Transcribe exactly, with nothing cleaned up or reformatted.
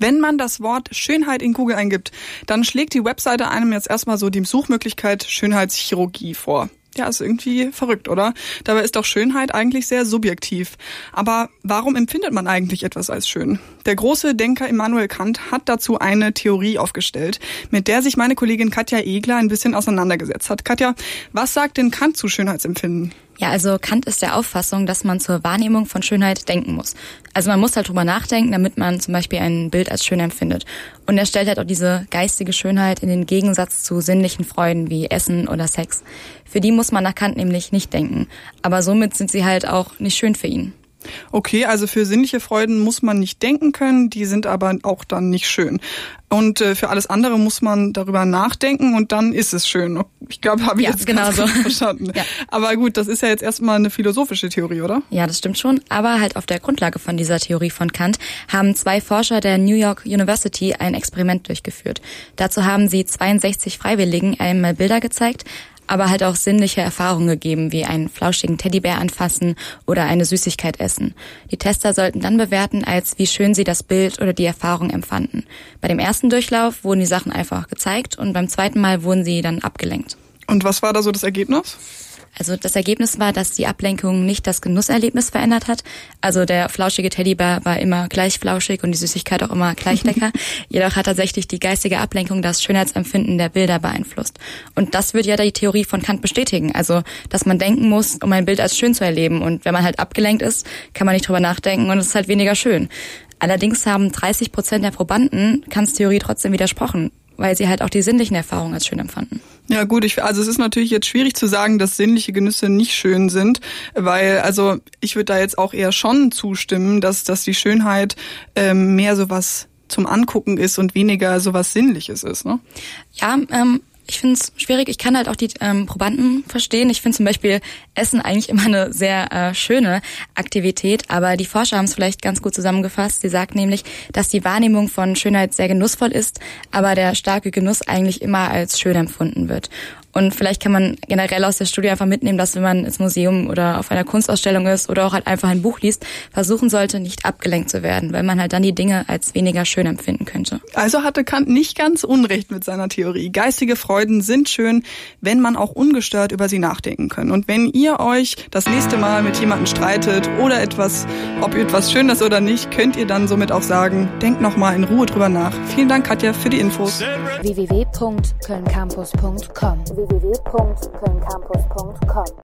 Wenn man das Wort Schönheit in Google eingibt, dann schlägt die Webseite einem jetzt erstmal so die Suchmöglichkeit Schönheitschirurgie vor. Ja, ist irgendwie verrückt, oder? Dabei ist doch Schönheit eigentlich sehr subjektiv. Aber warum empfindet man eigentlich etwas als schön? Der große Denker Immanuel Kant hat dazu eine Theorie aufgestellt, mit der sich meine Kollegin Katja Egler ein bisschen auseinandergesetzt hat. Katja, was sagt denn Kant zu Schönheitsempfinden? Ja, also Kant ist der Auffassung, dass man zur Wahrnehmung von Schönheit denken muss. Also man muss halt drüber nachdenken, damit man zum Beispiel ein Bild als schön empfindet. Und er stellt halt auch diese geistige Schönheit in den Gegensatz zu sinnlichen Freuden wie Essen oder Sex. Für die muss man nach Kant nämlich nicht denken. Aber somit sind sie halt auch nicht schön für ihn. Okay, also für sinnliche Freuden muss man nicht denken können, die sind aber auch dann nicht schön. Und äh, für alles andere muss man darüber nachdenken und dann ist es schön. Ich glaube, habe ich ja, jetzt genau ganz so. gut verstanden. Ja. Aber gut, das ist ja jetzt erstmal eine philosophische Theorie, oder? Ja, das stimmt schon. Aber halt auf der Grundlage von dieser Theorie von Kant haben zwei Forscher der New York University ein Experiment durchgeführt. Dazu haben sie zweiundsechzig Freiwilligen einmal Bilder gezeigt, aber halt auch sinnliche Erfahrungen gegeben, wie einen flauschigen Teddybär anfassen oder eine Süßigkeit essen. Die Tester sollten dann bewerten, als wie schön sie das Bild oder die Erfahrung empfanden. Bei dem ersten Durchlauf wurden die Sachen einfach gezeigt und beim zweiten Mal wurden sie dann abgelenkt. Und was war da so das Ergebnis? Also das Ergebnis war, dass die Ablenkung nicht das Genusserlebnis verändert hat. Also der flauschige Teddybär war immer gleich flauschig und die Süßigkeit auch immer gleich lecker. Jedoch hat tatsächlich die geistige Ablenkung das Schönheitsempfinden der Bilder beeinflusst. Und das würde ja die Theorie von Kant bestätigen. Also, dass man denken muss, um ein Bild als schön zu erleben. Und wenn man halt abgelenkt ist, kann man nicht drüber nachdenken und es ist halt weniger schön. Allerdings haben dreißig Prozent der Probanden Kants Theorie trotzdem widersprochen, weil sie halt auch die sinnlichen Erfahrungen als schön empfanden. Ja gut, ich, also es ist natürlich jetzt schwierig zu sagen, dass sinnliche Genüsse nicht schön sind, weil also ich würde da jetzt auch eher schon zustimmen, dass dass die Schönheit ähm, mehr sowas zum Angucken ist und weniger sowas Sinnliches ist, ne? Ja, ähm, ich finde es schwierig. Ich kann halt auch die ähm, Probanden verstehen. Ich finde zum Beispiel Essen eigentlich immer eine sehr äh, schöne Aktivität, aber die Forscher haben es vielleicht ganz gut zusammengefasst. Sie sagt nämlich, dass die Wahrnehmung von Schönheit sehr genussvoll ist, aber der starke Genuss eigentlich immer als schön empfunden wird. Und vielleicht kann man generell aus der Studie einfach mitnehmen, dass wenn man ins Museum oder auf einer Kunstausstellung ist oder auch halt einfach ein Buch liest, versuchen sollte, nicht abgelenkt zu werden, weil man halt dann die Dinge als weniger schön empfinden könnte. Also hatte Kant nicht ganz Unrecht mit seiner Theorie. Geistige Freuden sind schön, wenn man auch ungestört über sie nachdenken kann. Und wenn ihr euch das nächste Mal mit jemandem streitet oder etwas, ob etwas schön ist oder nicht, könnt ihr dann somit auch sagen, denkt nochmal in Ruhe drüber nach. Vielen Dank, Katja, für die Infos. w w w punkt köln campus punkt com w w w punkt köln campus punkt com